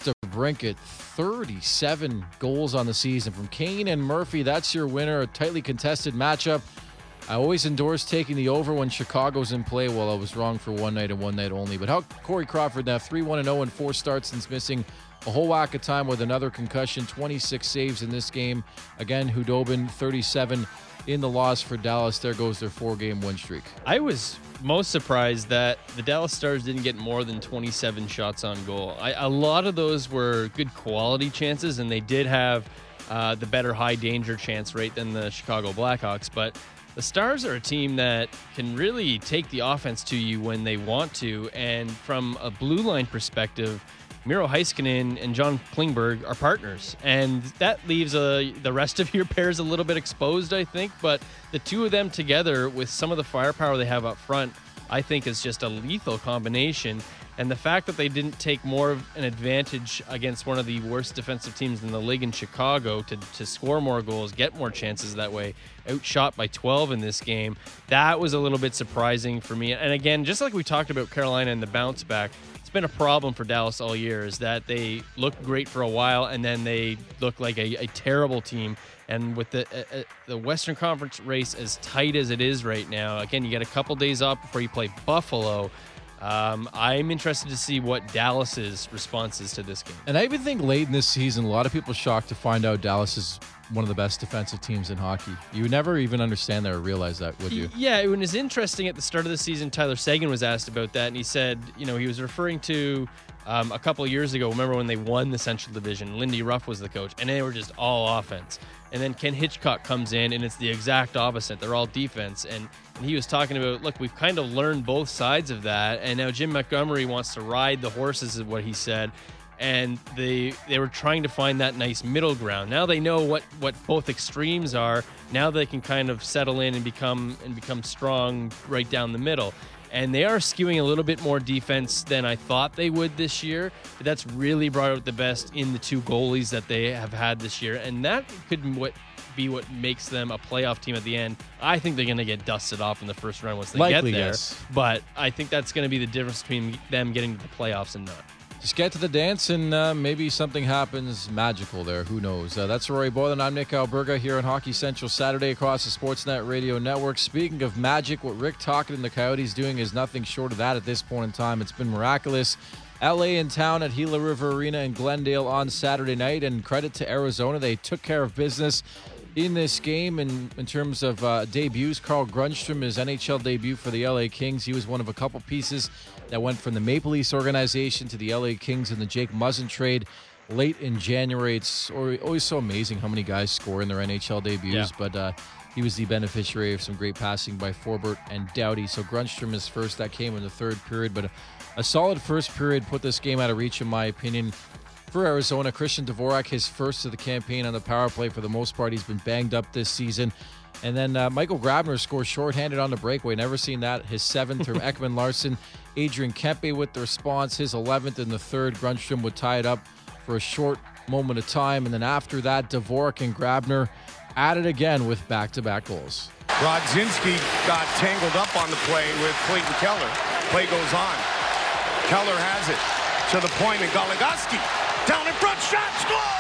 DeBrincat, thirty-seven goals on the season. From Kane and Murphy, that's your winner. A tightly contested matchup. I always endorse taking the over when Chicago's in play. Well, I was wrong for one night and one night only. But how Corey Crawford now three one and oh in four starts since missing a whole whack of time with another concussion. twenty-six saves in this game. Again, Hudobin, thirty-seven in the loss for Dallas. There goes their four-game win streak. I was most surprised that the Dallas Stars didn't get more than twenty-seven shots on goal. I, a lot of those were good quality chances, and they did have uh, the better high-danger chance rate than the Chicago Blackhawks. But the Stars are a team that can really take the offense to you when they want to. And from a blue line perspective, Miro Heiskanen and John Klingberg are partners. And that leaves uh, the rest of your pairs a little bit exposed, I think. But the two of them together with some of the firepower they have up front, I think is just a lethal combination. And the fact that they didn't take more of an advantage against one of the worst defensive teams in the league in Chicago to, to score more goals, get more chances that way, outshot by twelve in this game, that was a little bit surprising for me. And again, just like we talked about Carolina and the bounce back, it's been a problem for Dallas all year is that they look great for a while and then they look like a, a terrible team. And with the uh, the Western Conference race as tight as it is right now, again, you get a couple days off before you play Buffalo. Um, I'm interested to see what Dallas's response is to this game. And I even think late in this season, a lot of people are shocked to find out Dallas is one of the best defensive teams in hockey. You would never even understand that or realize that, would you? Yeah, it was interesting at the start of the season. Tyler Seguin was asked about that, and he said, you know, he was referring to um, a couple of years ago. Remember when they won the Central Division? Lindy Ruff was the coach, and they were just all offense. And then Ken Hitchcock comes in, and it's the exact opposite. They're all defense. And, and he was talking about, look, we've kind of learned both sides of that, and now Jim Montgomery wants to ride the horses, is what he said. And they they were trying to find that nice middle ground. Now they know what, what both extremes are. Now they can kind of settle in and become and become strong right down the middle. And they are skewing a little bit more defense than I thought they would this year. But that's really brought out the best in the two goalies that they have had this year. And that could what be what makes them a playoff team at the end. I think they're going to get dusted off in the first round once they Likely, get there. yes. But I think that's going to be the difference between them getting to the playoffs and not. Just get to the dance and uh, maybe something happens magical there. Who knows? Uh, that's Rory Boylan. I'm Nick Alberga here on Hockey Central Saturday across the Sportsnet Radio Network. Speaking of magic, what Rick Tocchet and the Coyotes doing is nothing short of that at this point in time. It's been miraculous. L A in town at Gila River Arena in Glendale on Saturday night, and credit to Arizona. They took care of business in this game. And in terms of uh, debuts, Carl Grundstrom, his N H L debut for the L A Kings. He was one of a couple pieces that went from the Maple Leafs organization to the L A Kings in the Jake Muzzin trade late in January. It's always so amazing how many guys score in their N H L debuts, yeah. but uh, he was the beneficiary of some great passing by Forbort and Doughty. So Grundstrom is first. That came in the third period, but a, a solid first period put this game out of reach, in my opinion, for Arizona. Christian Dvorak, his first of the campaign on the power play. For the most part, he's been banged up this season. And then uh, Michael Grabner scores shorthanded on the breakaway. Never seen that. His seventh from Ekman Larson. Adrian Kempe with the response. His eleventh in the third. Grundstrom would tie it up for a short moment of time. And then after that, Dvorak and Grabner at it again with back-to-back goals. Rodzinski got tangled up on the play with Clayton Keller. Play goes on. Keller has it to the point, and Goligoski down in front, shot, score!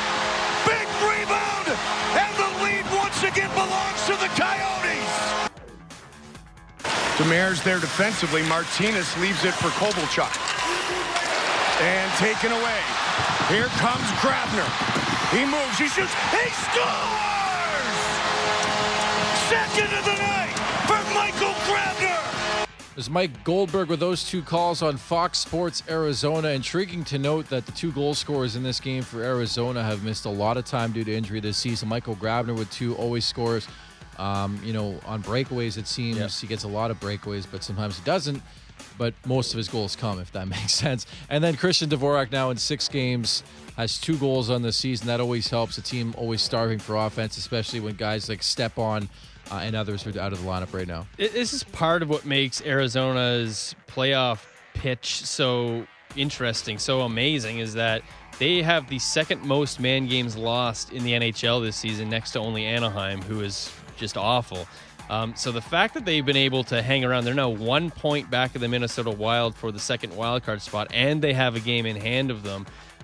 Big rebound, and the lead once again belongs to the Coyotes. Demers there defensively. Martinez leaves it for Kovalchuk. And taken away. Here comes Grabner. He moves, he shoots, he scores! Second of the night for Michael Grabner. There's Mike Goldberg with those two calls on Fox Sports Arizona. Intriguing to note that the two goal scorers in this game for Arizona have missed a lot of time due to injury this season. Michael Grabner with two always scores. Um, you know, on breakaways, it seems yep. he gets a lot of breakaways, but sometimes he doesn't. But most of his goals come, if that makes sense. And then Christian Dvorak now in six games has two goals on the season. That always helps. A team always starving for offense, especially when guys like Stepan uh, and others are out of the lineup right now. This is part of what makes Arizona's playoff pitch so interesting, so amazing, is that they have the second most man games lost in the N H L this season, next to only Anaheim, who is just awful. Um, so the fact that they've been able to hang around, they're now one point back of the Minnesota Wild for the second wildcard spot, and they have a game in hand of them.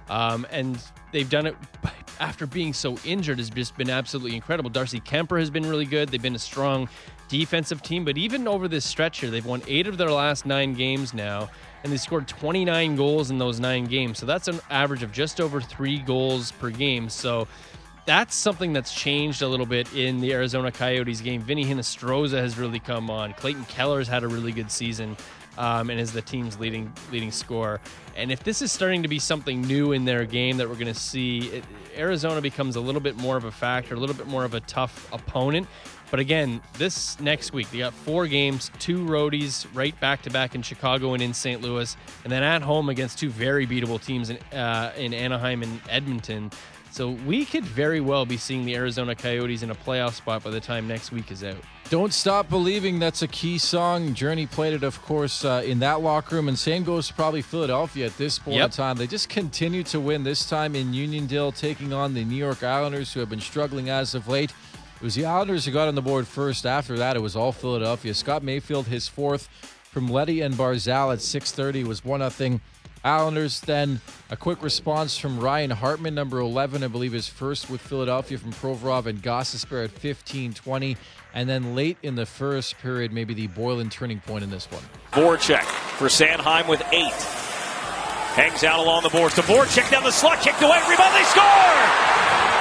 Um, and they've done it after being so injured. Has just been absolutely incredible. Darcy Kemper has been really good. They've been a strong defensive team, but even over this stretch here, they've won eight of their last nine games now, and they scored twenty-nine goals in those nine games. So that's an average of just over three goals per game. So that's something that's changed a little bit in the Arizona Coyotes game. Vinny Hinostroza has really come on. Clayton Keller's had a really good season, um, and is the team's leading leading scorer. And if this is starting to be something new in their game that we're going to see, it, Arizona becomes a little bit more of a factor, a little bit more of a tough opponent. But again, this next week, they got four games, two roadies, right back-to-back in Chicago and in Saint Louis, and then at home against two very beatable teams in, uh, in Anaheim and Edmonton. So we could very well be seeing the Arizona Coyotes in a playoff spot by the time next week is out. Don't Stop Believing, that's a key song. Journey played it, of course, uh, in that locker room, and same goes to probably Philadelphia at this point Yep. in time. They just continue to win, this time in Uniondale, taking on the New York Islanders, who have been struggling as of late. It was the Islanders who got on the board first. After that, it was all Philadelphia. Scott Mayfield, his fourth from Leddy and Barzal at six thirty, was one nothing. Islanders, then a quick response from Ryan Hartman, number eleven, I believe his first with Philadelphia, from Provorov and Gostisbehere at fifteen twenty. And then late in the first period, maybe the Boylan turning point in this one. Voracek for Sanheim with eight. Hangs out along the boards. To Voracek down the slot, kicked away, rebound, they score!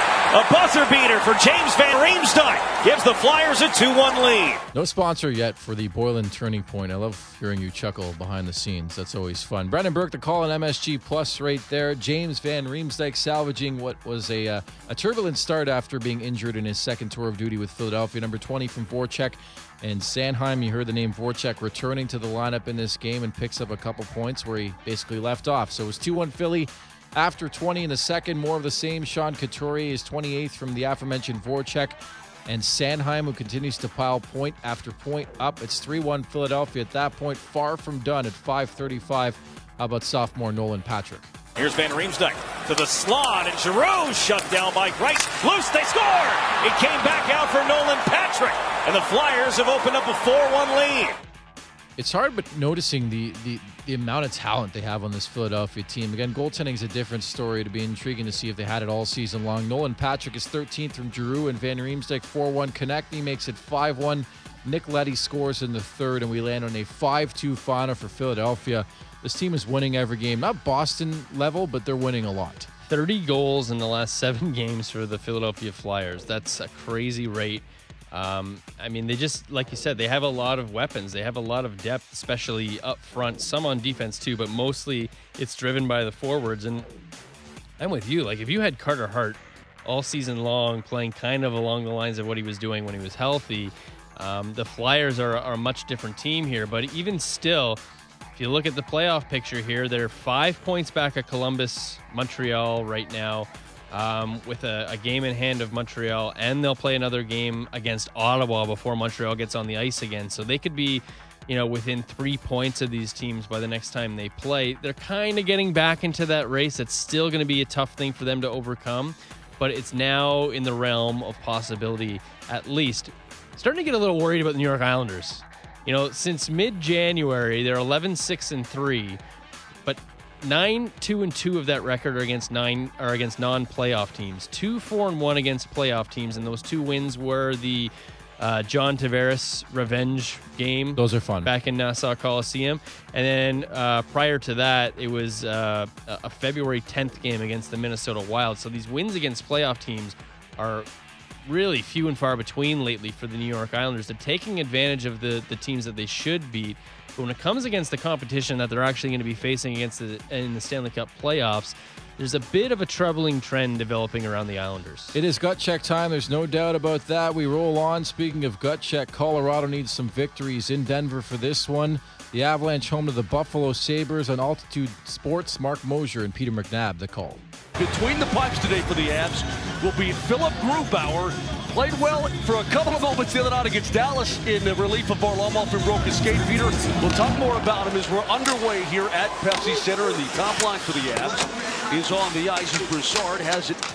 A buzzer beater for James Van Riemsdyk gives the Flyers a two one lead. No sponsor yet for the Boylan turning point. I love hearing you chuckle behind the scenes. That's always fun. Brendan Burke, the call on M S G Plus right there. James Van Riemsdyk salvaging what was a uh, a turbulent start after being injured in his second tour of duty with Philadelphia. Number twenty from Voracek and Sanheim. You heard the name Voracek returning to the lineup in this game and picks up a couple points where he basically left off. So it was two one Philly. After twenty in the second, more of the same. Sean Couturier is twenty-eighth from the aforementioned Voracek. And Sanheim, who continues to pile point after point up. It's three one Philadelphia at that point, far from done at five thirty-five. How about sophomore Nolan Patrick? Here's Van Riemsdyk to the slot, and Giroux shut down by Grice. Loose, they score! It came back out for Nolan Patrick, and the Flyers have opened up a four one lead. It's hard, but noticing the, the, the amount of talent they have on this Philadelphia team. Again, goaltending is a different story. It'd be intriguing to see if they had it all season long. Nolan Patrick is thirteenth from Giroux, and Van Riemsdyk four one. Konechny makes it five one. Nick Leddy scores in the third, and we land on a five two final for Philadelphia. This team is winning every game. Not Boston level, but they're winning a lot. thirty goals in the last seven games for the Philadelphia Flyers. That's a crazy rate. Um, I mean, they just, like you said, they have a lot of weapons. They have a lot of depth, especially up front. Some on defense, too, but mostly it's driven by the forwards. And I'm with you. Like, if you had Carter Hart all season long playing kind of along the lines of what he was doing when he was healthy, um, the Flyers are, are a much different team here. But even still, if you look at the playoff picture here, they're five points back of Columbus, Montreal right now. Um, with a, a game in hand of Montreal, and they'll play another game against Ottawa before Montreal gets on the ice again. So they could be, you know, within three points of these teams by the next time they play. They're kind of getting back into that race. It's still going to be a tough thing for them to overcome, but it's now in the realm of possibility, at least. Starting to get a little worried about the New York Islanders. You know, since mid-January, they're eleven six and three, but Nine, two, and two of that record are against nine are against non-playoff teams. Two, four, and one against playoff teams, and those two wins were the uh, John Tavares revenge game. Those are fun. Back in Nassau Coliseum, and then uh, prior to that, it was uh, a February tenth game against the Minnesota Wild. So these wins against playoff teams are really few and far between lately for the New York Islanders. They're taking advantage of the the teams that they should beat. But when it comes against the competition that they're actually going to be facing against the, in the Stanley Cup playoffs, there's a bit of a troubling trend developing around the Islanders. It is gut check time. There's no doubt about that. We roll on. Speaking of gut check, Colorado needs some victories in Denver for this one. The Avalanche home to the Buffalo Sabres on Altitude Sports. Mark Mosier and Peter McNabb, the call. Between the pipes today for the Avs will be Philip Grubauer. Played well for a couple of moments the other night against Dallas in the relief of Varlamov who broke his skate. Peter, we'll talk more about him as we're underway here at Pepsi Center. And the top line for the Avs is on the ice as Broussard has it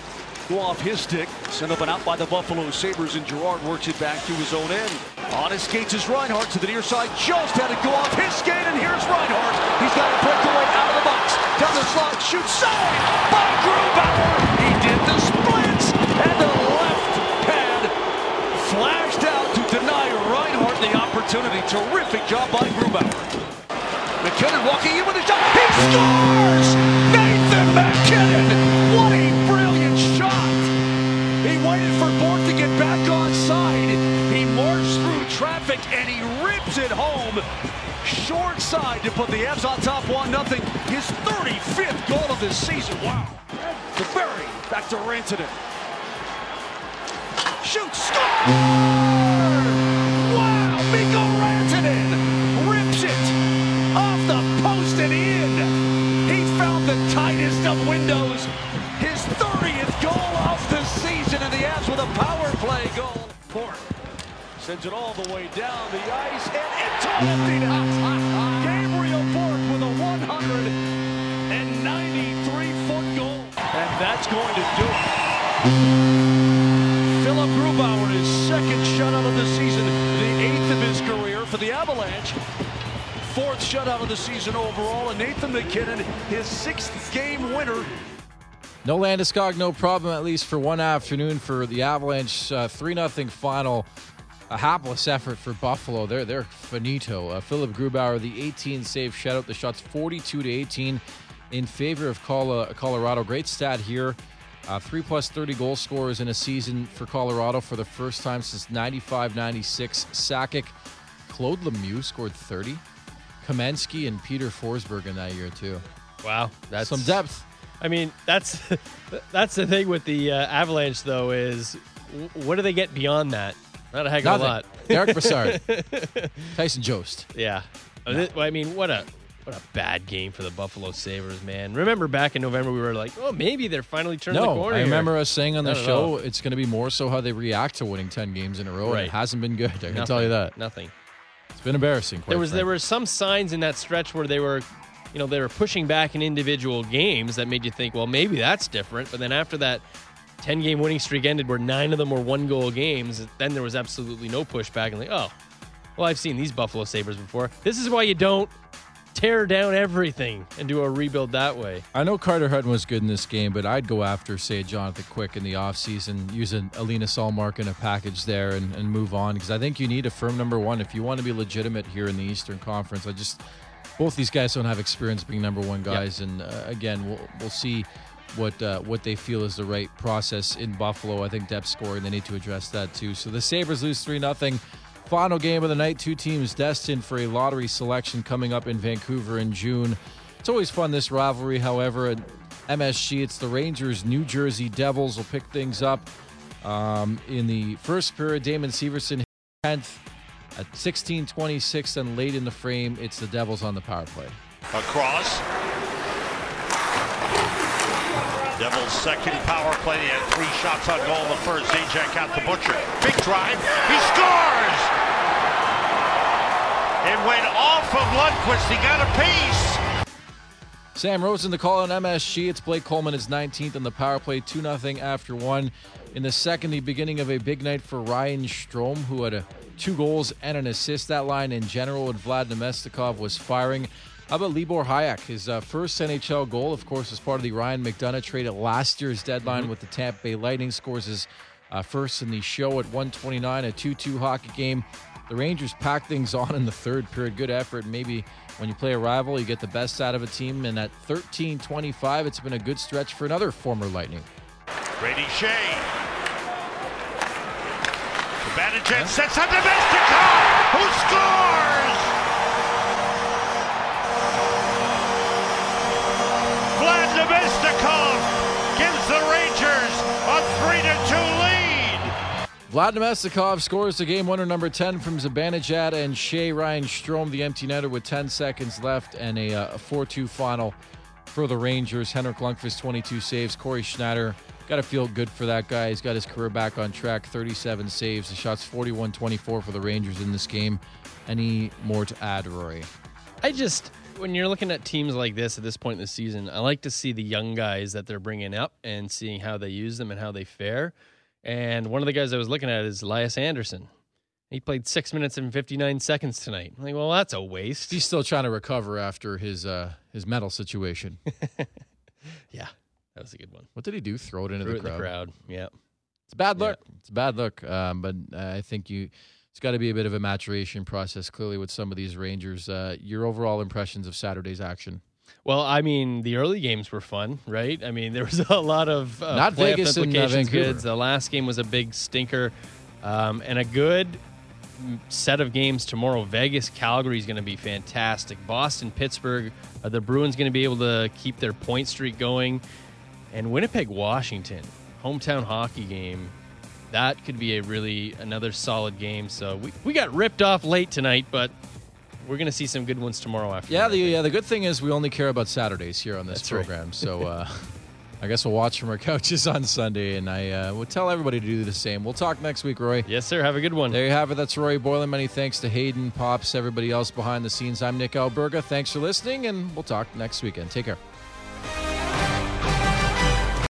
go off his stick. Sent up and out by the Buffalo Sabres, and Girard works it back to his own end. On his skates is Reinhart to the near side. Just had it go off his skate, and here's Reinhart. He's got a breakaway out of the box. Down the slot, shoots, save by Grubauer. He did the splits, and the left pad flashed out to deny Reinhart the opportunity. Terrific job by Grubauer. McKinnon walking in with a shot. He scores! Nathan McKinnon! What a brilliant shot! He waited for Bourque to get back on side. He marched through traffic and he rips it home. Short side to put the Avs on top one nothing. His thirty-fifth goal of this season. Wow. To Barry. Back to Rantanen. Shoots. Score! Wow. Mikko Rantanen rips it off the post and in. He found the tightest of windows. His thirtieth goal of the season, and the Avs with a power play goal. Bourque sends it all the way down the ice and into empty net. Gabriel Bourque with a one hundred ninety-three foot goal. And that's going to do it. Philip Grubauer, his second shutout of the season, the eighth of his career for the Avalanche. Fourth shutout of the season overall, and Nathan McKinnon, his sixth game winner. No Landeskog, no problem, at least for one afternoon for the Avalanche. Uh, three nothing final. A hapless effort for Buffalo. They're, they're finito. Uh, Philip Grubauer, the eighteen save shutout. The shots forty-two to eighteen in favor of Colorado. Great stat here. Uh, three plus thirty goal scorers in a season for Colorado for the first time since ninety-five ninety-six. Sakic, Claude Lemieux scored thirty. Kamensky and Peter Forsberg in that year, too. Wow. That's some depth. I mean, that's that's the thing with the uh, Avalanche, though, is what do they get beyond that? Not a heck of Nothing. a lot. Derek Brassard. Tyson Jost. Yeah. No. I mean, what a what a bad game for the Buffalo Sabres, man. Remember back in November, we were like, oh, maybe they're finally turning no, the corner I remember here. us saying on the Not show it's going to be more so how they react to winning ten games in a row, Right. and it hasn't been good. I can Nothing. tell you that. Nothing. It's been embarrassing. Quite There was frankly. there were some signs in that stretch where they were, you know, they were pushing back in individual games that made you think, well, maybe that's different. But then after that ten-game winning streak ended where nine of them were one-goal games, then there was absolutely no pushback. And like, oh, well, I've seen these Buffalo Sabres before. This is why you don't tear down everything and do a rebuild that way. I know Carter Hutton was good in this game, but I'd go after, say, Jonathan Quick in the offseason, use an Alina Salmark in a package there and, and move on, because I think you need a firm number one if you want to be legitimate here in the Eastern Conference. I just both these guys don't have experience being number one guys, yep. and uh, again, we'll we'll see what uh, what they feel is the right process in Buffalo. I think depth scoring, they need to address that too. So the Sabres lose three nothing. Final game of the night, two teams destined for a lottery selection coming up in Vancouver in June. It's always fun, this rivalry, however. At M S G, it's the Rangers, New Jersey Devils will pick things up. Um, in the first period, Damon Severson tenth at sixteen twenty-six, and late in the frame, it's the Devils on the power play. Across. Devils' second power play. They had three shots on goal in the first. Zajac out to Butcher. Big drive. He scores! It went off of Lundqvist. He got a piece. Sam Rosen, the call on M S G. It's Blake Coleman, his nineteenth on the power play, two nothing after one. In the second, the beginning of a big night for Ryan Strome, who had a, two goals and an assist. That line in general with Vlad Nemestikov was firing. How about Libor Hayek? His uh, first N H L goal, of course, was part of the Ryan McDonagh trade at last year's deadline mm-hmm. with the Tampa Bay Lightning. Scores his uh, first in the show at one twenty-nine, a two two hockey game. The Rangers packed things on in the third period. Good effort. Maybe when you play a rival, you get the best out of a team. And at thirteen twenty-five, it's been a good stretch for another former Lightning. Brady Shea. Zibanejad yeah. sets up Nemestikov, who scores! Vlad Nemestikov gives the Rangers a three to two lead. Vlad Nemestikov scores the game winner number ten from Zibanejad and Shea. Ryan Strome, the empty netter, with ten seconds left, and a, uh, a four two final for the Rangers. Henrik Lundqvist, twenty-two saves. Corey Schneider, got to feel good for that guy. He's got his career back on track, thirty-seven saves. The shots forty-one twenty-four for the Rangers in this game. Any more to add, Rory? I just... when you're looking at teams like this at this point in the season, I like to see the young guys that they're bringing up and seeing how they use them and how they fare. And one of the guys I was looking at is Elias Anderson. He played six minutes and fifty-nine seconds tonight. I'm like, well, that's a waste. He's still trying to recover after his uh, his medal situation. Yeah, that was a good one. What did he do? Throw it into Threw the it crowd. in the crowd. Yeah, it's a bad look. Yeah. It's a bad look. Um, but uh, I think you. It's got to be a bit of a maturation process. Clearly, with some of these Rangers. Uh, your overall impressions of Saturday's action? Well, I mean, the early games were fun, right? I mean, there was a lot of uh, not Vegas and uh, Vancouver. Goods. The last game was a big stinker, um, and a good set of games tomorrow. Vegas, Calgary is going to be fantastic. Boston, Pittsburgh, uh, the Bruins going to be able to keep their point streak going, and Winnipeg, Washington, hometown hockey game. That could be a really another solid game. So we, we got ripped off late tonight, but we're going to see some good ones tomorrow afternoon. Yeah, the yeah, the good thing is we only care about Saturdays here on this That's program. right. So uh, I guess we'll watch from our couches on Sunday, and I uh, will tell everybody to do the same. We'll talk next week, Roy. Yes, sir. Have a good one. There you have it. That's Roy Boylan. Many thanks to Hayden, Pops, everybody else behind the scenes. I'm Nick Alberga. Thanks for listening, and we'll talk next weekend. Take care.